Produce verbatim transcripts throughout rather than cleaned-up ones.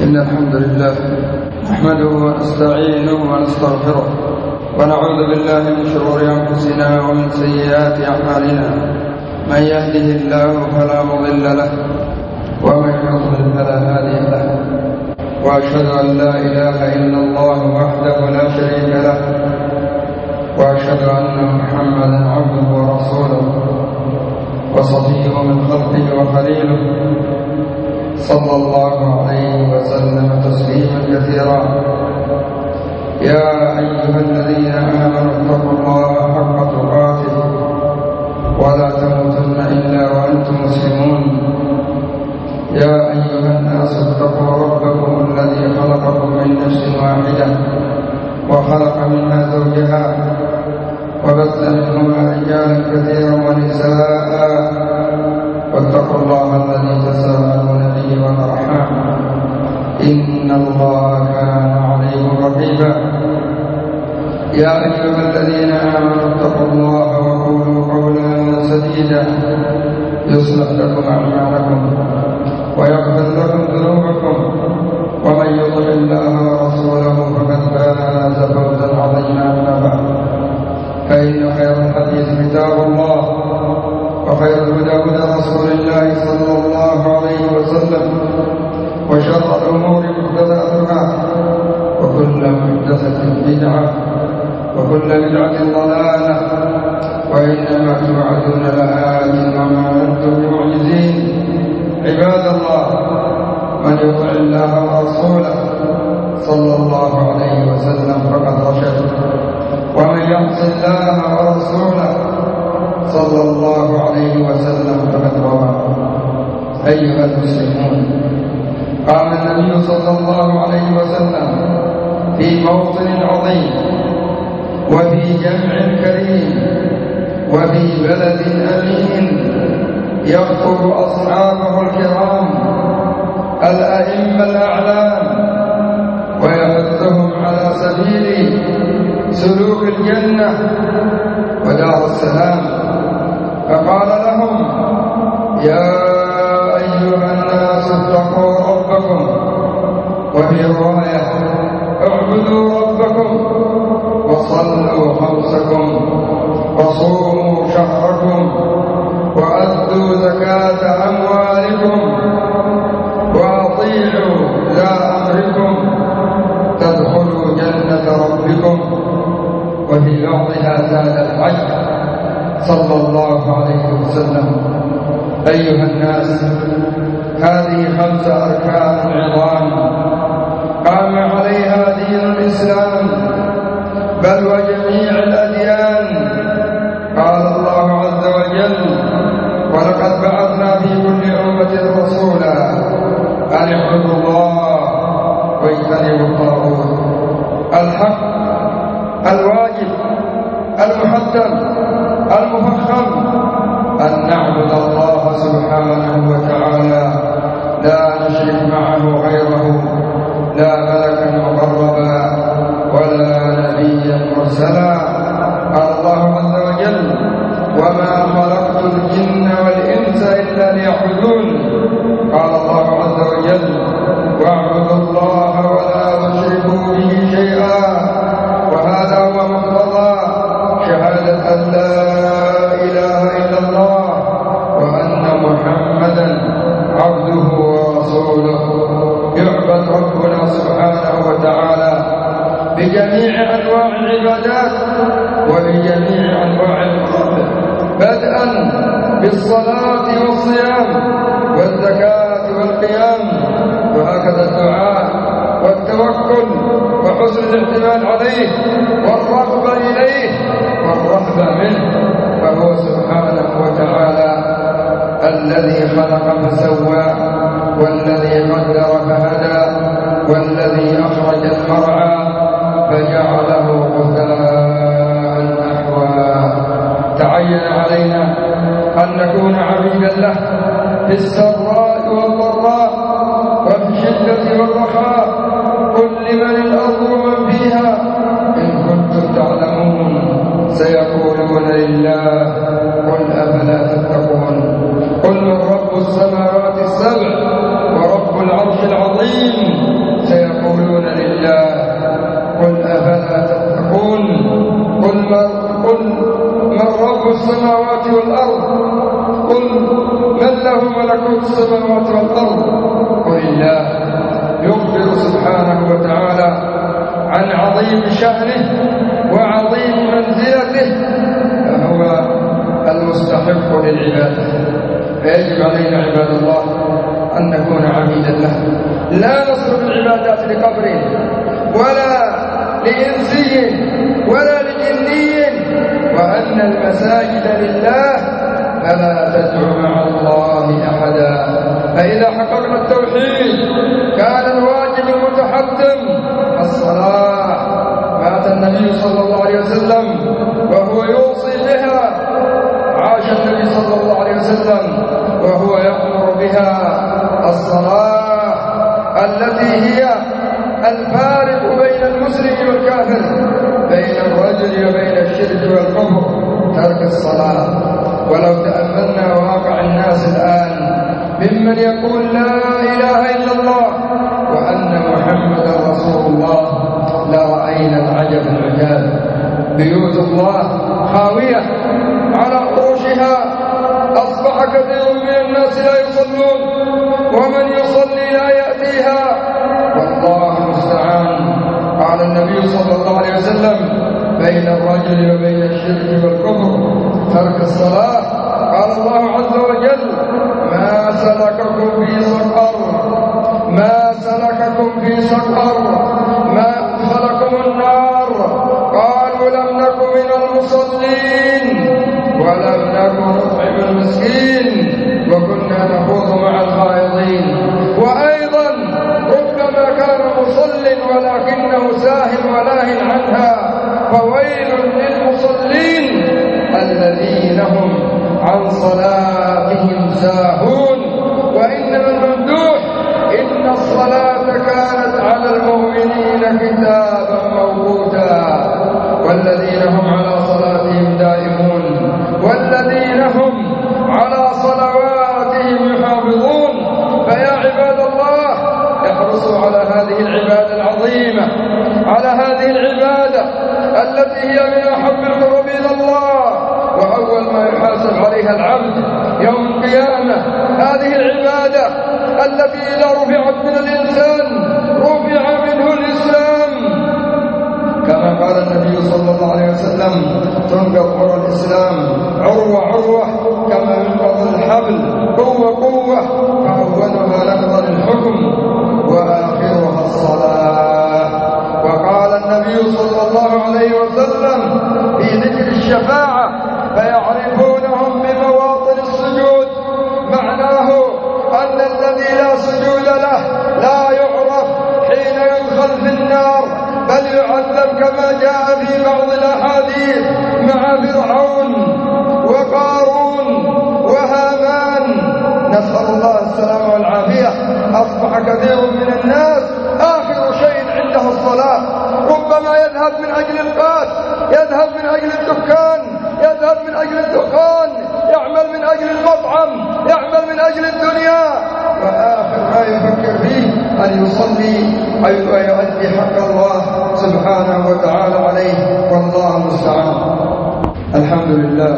إن الحمد لله نحمده ونستعينه ونستغفره ونعوذ بالله من شرور أنفسنا ومن سيئات أعمالنا. من يهده الله فلا مضل له ومن يضلل فلا هادي له، وأشهد أن لا إله إلا الله وحده لا شريك له، وأشهد أن محمدا عبده ورسوله وصفيه من خلقه وخليله، صلى الله عليه وسلم تسليما كثيرا. يا أيها الذين آمنوا اتقوا الله حق تقاته ولا تموتن إلا وأنتم مسلمون. يا أيها الناس اتقوا ربكم الذي خلقكم من نفس واحدة وخلق منها زوجها وبث منهما رجالا كثيرا ونساء، واتقوا الله الذي تساءلون به والأرحام إن الله كان عليكم رقيبا. يا أيها الذين آمنوا اتقوا الله وقولوا قولا سديدا يصلح لكم أعمالكم ويغفر لكم ذنوبكم، ومن يطع الله ورسوله فقد فاز فوزا عظيما. أما بعد، فإن خير الحديث كتاب الله، وخير الهدى هدى رسول الله صلى الله عليه وسلم، وشر الأمور محدثاتها، وكل محدثة بدعة، وكل بدعة ضلالة، وإنما توعدون لآت وما أنتم بمعجزين. عباد الله، من يطع الله ورسوله صلى الله عليه وسلم فقد رشد، ومن يعص الله ورسوله صلى الله عليه وسلم فقد غوى. أيها المسلمون، قام النبي صلى الله عليه وسلم في موطن عظيم، وفي جمع كريم، وفي بلد أمين، يخطب أصحابه الكرام الأئمة الأعلام، ويحثهم على سبيل سلوك الجنة ودار السلام. فقال لهم: يا أيها الناس اتقوا ربكم، وفي رواية: اعبدوا ربكم وصلوا خمسكم وصوموا شهركم وأدوا زكاة أموالكم وأطيعوا ذا أمركم تدخلوا جنة ربكم. وفي بعضها زاد الحج صلى الله عليه وسلم: أيها الناس، هذه خمس أركان عظام قام عليها دين الإسلام، بل وجميع الأديان. قال الله عز وجل: ولقد بعثنا في كل أمة رسولا أن اعبدوا الله واجتنبوا الطاغوت. الحق، الواجب، المحتم، المفخم أن نعبد الله سبحانه وتعالى، لا نشرك معه غيره، لا ملكا مقربا ولا نبيا مرسلا. قال الله عز وجل: وما خلقت الجن والإنس إلا ليعبدون. قال الله عز وجل: واعبدوا الله ولا تشركوا به شيئا. وهذا هو مقتضى شهادة أن لا إله إلا الله وأن محمدا عبده ورسوله. يعبد ربنا سبحانه وتعالى بجميع أنواع العبادات وبجميع أنواع القرب، بدءا بالصلاة والصيام والزكاة والقيام، وهكذا الدعاء والتوكل وحسن الاعتماد عليه والرغبة إليه والرهبة منه. فهو سبحانه وتعالى الذي خلق فسوى، والذي قدر فهدى، والذي أخرج المرعى فجعله غثاء نحوا. تعين علينا أن نكون عبيدا له في السراء والضراء وفي الشدة والرخاء. قل لمن الأرض ومن فيها إن كنتم تعلمون سيقولون لله قل أفلا تتقون. قل من رب السماوات السبع ورب العرش العظيم ما قل من رب السماوات والأرض قل من له ملكوت السماوات والأرض قل الله يخبر سبحانه وتعالى عن عظيم شأنه وعظيم منزلته فهو المستحق للعبادة. فيجب علينا عباد الله أن نكون عبيدا له، لا نصرف العبادات لقبر ولا لإنسي ولا لجني، وأن المساجد لله فلا تدعو مع الله أحدا. فإذا حققنا التوحيد كان الواجب المتحتم الصلاة. مات النبي صلى الله عليه وسلم وهو يوصي بها، عاش النبي صلى الله عليه وسلم وهو يأمر بها. الصلاة التي هي الفارق بين المسلم والكافر، بين الرجل وبين الشرك والكفر، ترك الصلاة. ولو تأملنا واقع الناس الآن ممن يقول لا إله إلا الله وأن محمدا رسول الله لرأينا العجب العجاب. بيوت الله خاوية على عروشها، أصبح كثير من الناس لا يصلون، ومن يصلي لا يأتيها، والله المستعان. قال النبي صلى الله عليه وسلم بين الرجل وبين الشرك والكفر ترك الصلاة. قال الله عز وجل ما سلككم في سقر ما سلككم في سقر ما أدخلكم النار قالوا لم نك من المصلين ولم نك نطعم المسكين وكنا نخوض مع الخائضين. وأيضا ربما كان مصل ولكنه ساهٍ ولاهٍ عنها، فويل للمصلين الذين هم عن صلاتهم ساهون. وإنما الممدوح إن الصلاة كانت على المؤمنين كتابا موقوتا، والذين هم على صلاتهم دائمون، والذين هم على صلواتهم يحافظون. فيا عباد الله احرصوا على هذه العبادة العظيمة، على هذه العبادة التي هي من أحب القرب إلى الله، وأول ما يحاسب عليها العبد يوم القيامة هذه العبادة التي إذا رفعت من الإنسان رفع منه الإسلام. كما قال النبي صلى الله عليه وسلم تنقض عروة الإسلام عروة عروة كما ينقض الحبل قوة قوة، فأولها نقض الحكم وآخرها الصلاة. وقال النبي صلى الله عليه وسلم في ذكر الشفاعة فيعرفونهم بمواطن السجود، معناه أن الذي لا سجود له لا يعرف حين يدخل في النار، بل يعذب كما جاء في بعض الأحاديث مع فرعون وقارون وهامان، نسأل الله السلامة والعافية. أصبح كثير من الناس آخر شيء عنده الصلاة، ربما يذهب من أجل القات، يذهب من أجل الدكان، يذهب من أجل الدخان، يعمل من أجل المطعم، يعمل من أجل الدنيا، وآخر ما يفكر فيه أن يصلي ويؤدي حق الله سبحانه وتعالى عليه، والله المستعان. الحمد لله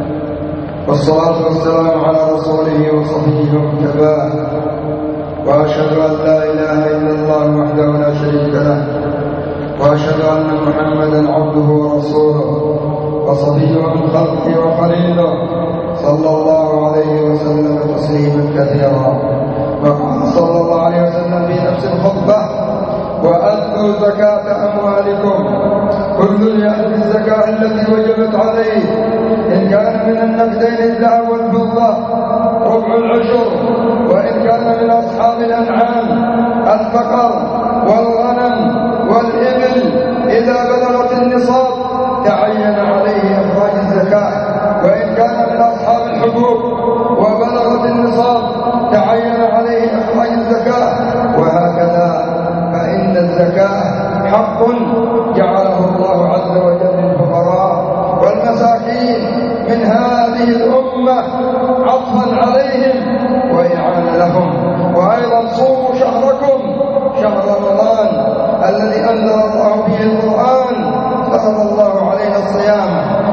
والصلاة والسلام على رسوله وصفيه ومجتباه، وأشهد أن لا إله إلا الله وحده لا شريك له، وأشهد أن محمدا عبده ورسوله وصفيه من خلقه وخليله صلى الله عليه وسلم تسليما كثيرا. وقال صلى الله عليه وسلم في نفس الخطبة وأدوا زكاة أموالكم، كل يأتي الزكاة التي وجبت عليه، إن كان من النقدين الذهب والفضة ربع العشر، وإن كان من أصحاب الأنعام البقر والغنم والإبل إذا بلغت النصاب تعين عليه إخراج الزكاة، وإن كان من أصحاب الحبوب وبلغت النصاب تعين عليه إخراج الزكاة، وهكذا. فإن الزكاة حق جعله الله عز وجل للفقراء والمساكين من هذه الأمة عطفا عليهم وإعانة لهم. وأيضا صوموا شهركم شهر رمضان الذي أنزل الله فيه القرآن، فرض الله علينا الصيام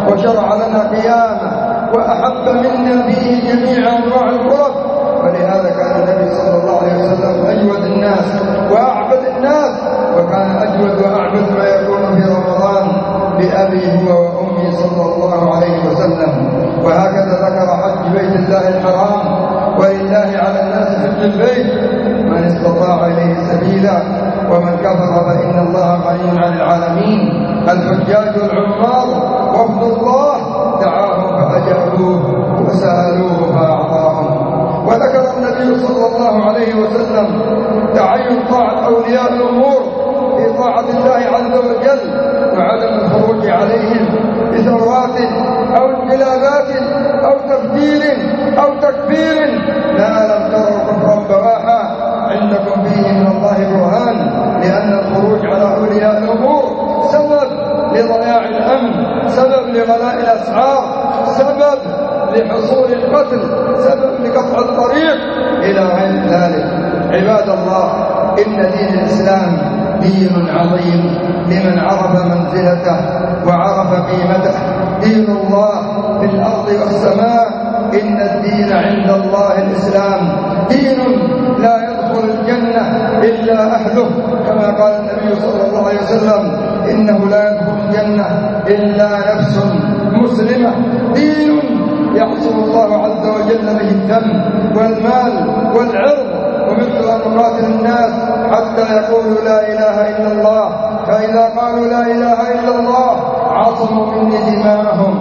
وشرع لنا قيامه وأحب منا فيه جميع أنواع القرب. ولهذا كان النبي صلى الله عليه وسلم أجود الناس وأعبد الناس، وكان أجود وأعبد ما يكون في رمضان بأبي هو وأمي صلى الله عليه وسلم. وهكذا ذكر حج بيت الله الحرام: ولله على الناس حج البيت من استطاع إليه سبيلا ومن كفر فإن الله غني عن العالمين. الحجاج والعمار وفد الله دعاهم فأجابوه وسألوه فأعطاهم. وذكر النبي صلى الله عليه وسلم تعين طاعة أولياء الأمور في طاعة الله عز وجل، وعدم الخروج عليهم بثورات أو انقلابات أو تفجير أو تكفير. ما لم تروا كفرا بواحا عندكم فيه من الله برهان، لأن الخروج على أولياء الأمور سبب لضياع الأمن، سبب لغلاء الأسعار، سبب لحصول القتل، سبب لقطع الطريق إلى غير ذلك. عباد الله، إن دين الإسلام دين عظيم لمن عرف منزلته وعرف قيمته. دين الله في الأرض والسماء. إن الدين عند الله الإسلام، دين لا يدخل الجنة إلا أهله، كما قال النبي صلى الله عليه وسلم: إنه لا يدخل الجنة إلا نفس مسلمة. دين يحصل الله عز وجل به الدم والمال والعرض. ومثل أن نقاتل الناس حتى يقولوا لا إله إلا الله، فإذا قالوا لا إله إلا الله عصموا مني دماءهم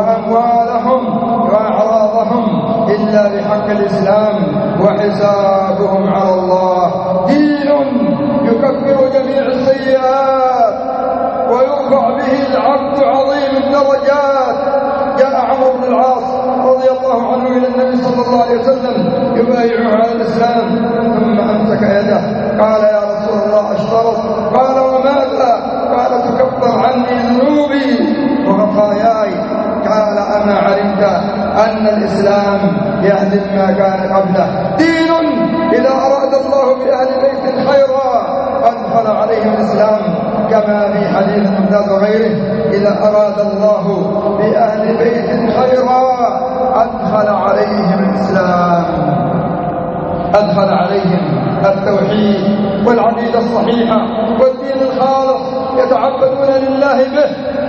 وأموالهم وأعراضهم إلا بحق الإسلام وحسابهم على الله. دين يكفر جميع السيئات ويرفع به العبد عظيم الدرجات. جاء عمرو بن العاص رضي الله عنه إلى النبي صلى الله عليه وسلم يبايعه على الإسلام، ثم أمسك يده قال: يا رسول الله أشترط. قال: وماذا؟ قال: تكفر عني ذنوبي وخطاياي. قال: أما علمت أن الإسلام يهدم ما كان قبله. دين إذا أراد الله بأهل بيت خيرا أدخل عليهم الإسلام، كما في حديث ممتاز وغيره: إذا أراد الله بأهل بيت خيرا أدخل عليهم الإسلام، أدخل عليهم التوحيد والعقيدة الصحيحة والدين الخالص، يتعبدون لله به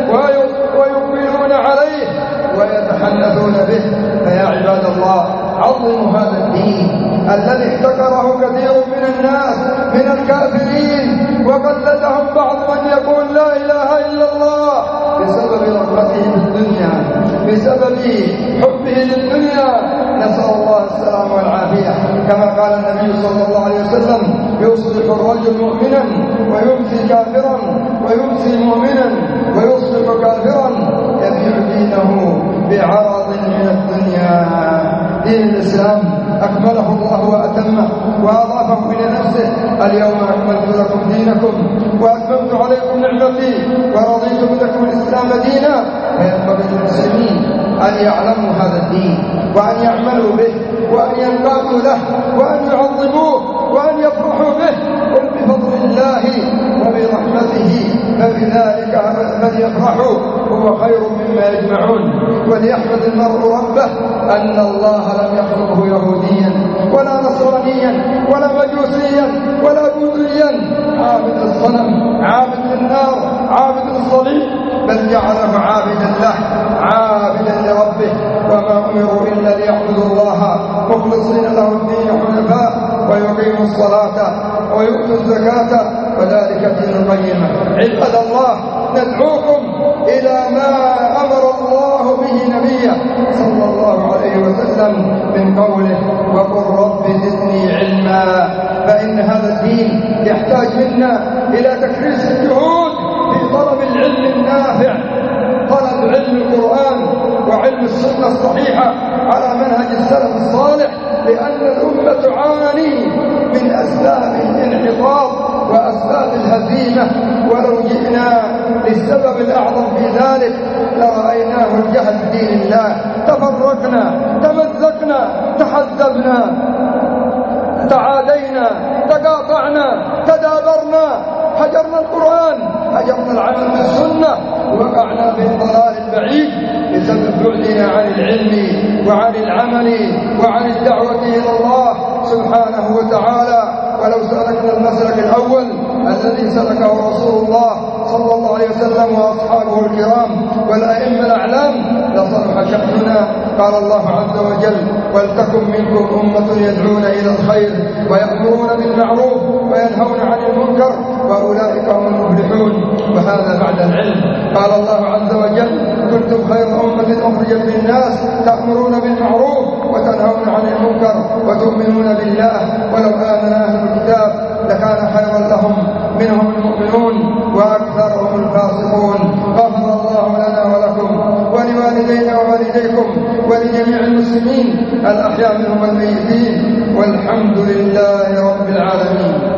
ويقبلون عليه ويتحنثون به. فيا عباد الله، عظموا هذا الدين الذي احتكره كثير من الناس من الكافرين، وقلدهم بعض من يقول لا إله إلا الله بسبب رغبته بالدنيا، بسبب حبه للدنيا. نسأل الله السلامة والعافية. كما قال النبي صلى الله عليه وسلم: يصبح الرجل مؤمنا ويمسي كافرا، ويمسي مؤمنا ويصبح كافرا، يبيع دينه بعرض من الدنيا. دين الإسلام أكمله الله وأتمه وأضافه إلى نفسه: اليوم أكملت لكم دينكم وأتممت عليكم نعمتي ورضيت لكم الإسلام دينا. فينبغي للمسلمين أن يعلموا هذا الدين وأن يعملوا به وأن ينقادوا له وأن يعظموه وأن يفرحوا به. قل بفضل الله وبرحمته فبذلك فليفرحوا هو خير مما يجمعون. وليحمد المرء ربه أن الله لم يخلقه يهوديا ولا نصرانيا ولا مجوسيا ولا بوذيا عابد الصنم عابد النار عابد الصليب، بل جعله عابدا له عابدا لربه. وما أمروا إلا ليعبدوا الله مخلصين له الدين حنفاء ويقيموا الصلاة ويؤتوا الزكاة وذلك دين القيمة. عباد الله، ندعوكم إلى ما أمر الله به نبيه صلى الله عليه وسلم من قوله: وقل رب زدني علما. فإن هذا الدين يحتاج منا إلى تكريس الجهود في طلب العلم النافع، طلب علم القرآن وعلم السنة الصحيحة على منهج السلف الصالح، لأن الأمة تعاني من أسباب الانحطاط وأسباب الهزيمة. ولو جئنا للسبب الأعظم في ذلك لرأيناه الجهل بدين الله. تفرقنا، تمزقنا، تحزبنا، تعادينا، تقاطعنا، تدابرنا، هجرنا القرآن، هجرنا وتركنا العمل بالسنة وقعنا في الضلال البعيد بسبب بعدنا عن العلم وعن العمل وعن الدعوة إلى الله سبحانه وتعالى. ولو سلكنا المسلك الأول الذي سلكه رسول الله صلى الله عليه وسلم وأصحابه الكرام والأئمة الأعلام لصلح شأننا. قال الله عز وجل: ولتكن منكم أمة يدعون إلى الخير ويأمرون بالمعروف وينهون عن المنكر وأولئك هم المفلحون. وهذا بعد العلم. قال الله عز وجل: كنتم خير أمة أخرجت للناس تأمرون بالمعروف وتنهون عن المنكر وتؤمنون بالله ولو آمن أهل الكتاب لكان خيرا لهم منهم المؤمنون وأكثرهم الفاسقون. غفر الله لنا ولكم ولوالدينا ووالديكم ولجميع المسلمين الأحياء منهم والميتين والحمد لله رب العالمين.